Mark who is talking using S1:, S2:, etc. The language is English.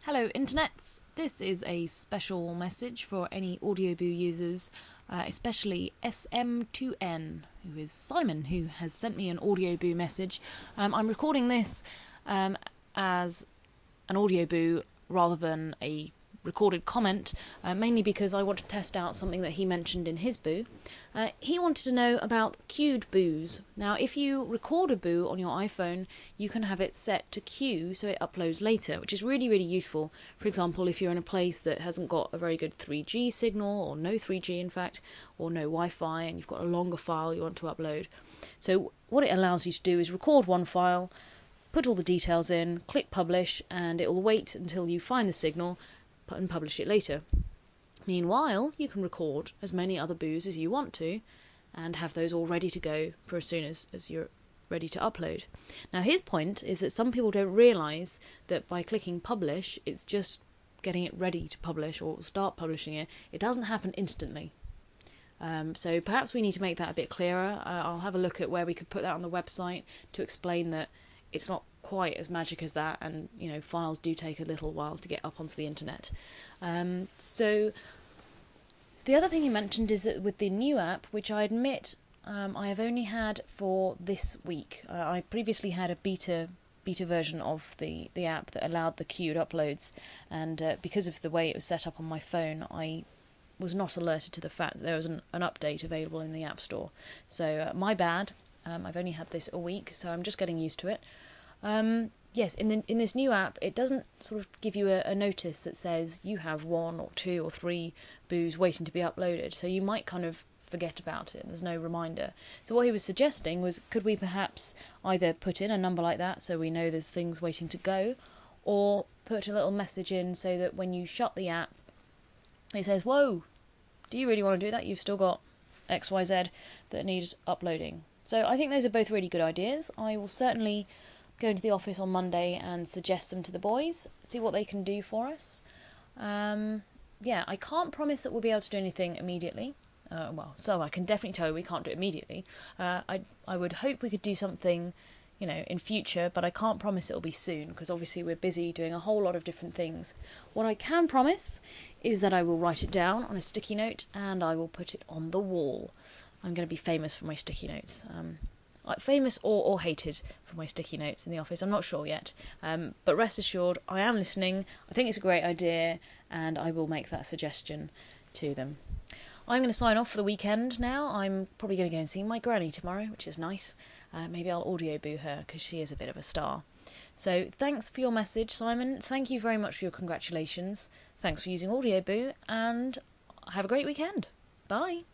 S1: Hello internets, this is a special message for any Audioboo users, especially SM2N, who is Simon, who has sent me an Audioboo message. I'm recording this as an Audioboo rather than a recorded comment, mainly because I want to test out something that he mentioned in his boo. He wanted to know about queued boos. Now, if you record a boo on your iPhone, you can have it set to queue so it uploads later, which is really, really useful. For example, if you're in a place that hasn't got a very good 3G signal, or no 3G in fact, or no Wi-Fi, and you've got a longer file you want to upload. So what it allows you to do is record one file, put all the details in, click publish, and it will wait until you find the signal and publish it later. Meanwhile, you can record as many other boos as you want to and have those all ready to go for as soon as you're ready to upload. Now, his point is that some people don't realise that by clicking publish, it's just getting it ready to publish or start publishing it. It doesn't happen instantly. So perhaps we need to make that a bit clearer. I'll have a look at where we could put that on the website to explain that it's not quite as magic as that, and files do take a little while to get up onto the internet. So the other thing he mentioned is that with the new app, which I admit I have only had for this week. I previously had a beta version of the app that allowed the queued uploads, and because of the way it was set up on my phone, I was not alerted to the fact that there was an update available in the App Store. So my bad. I've only had this a week, so I'm just getting used to it. Yes, in this new app, it doesn't sort of give you a notice that says you have 1 or 2 or 3 boos waiting to be uploaded, so you might kind of forget about it. There's no reminder. So what he was suggesting was, could we perhaps either put in a number like that so we know there's things waiting to go, or put a little message in so that when you shut the app, it says, whoa, do you really want to do that? You've still got XYZ that needs uploading. So I think those are both really good ideas. I will certainly go into the office on Monday and suggest them to the boys, see what they can do for us. Yeah, I can't promise that we'll be able to do anything immediately. So I can definitely tell you we can't do it immediately. I would hope we could do something, in future, but I can't promise it'll be soon, because obviously we're busy doing a whole lot of different things. What I can promise is that I will write it down on a sticky note and I will put it on the wall. I'm going to be famous for my sticky notes. Famous or hated for my sticky notes in the office, I'm not sure yet. But rest assured, I am listening, I think it's a great idea, and I will make that suggestion to them. I'm going to sign off for the weekend now. I'm probably going to go and see my granny tomorrow, which is nice. Maybe I'll Audioboo her, because she is a bit of a star. So thanks for your message, Simon. Thank you very much for your congratulations. Thanks for using Audioboo, and have a great weekend. Bye.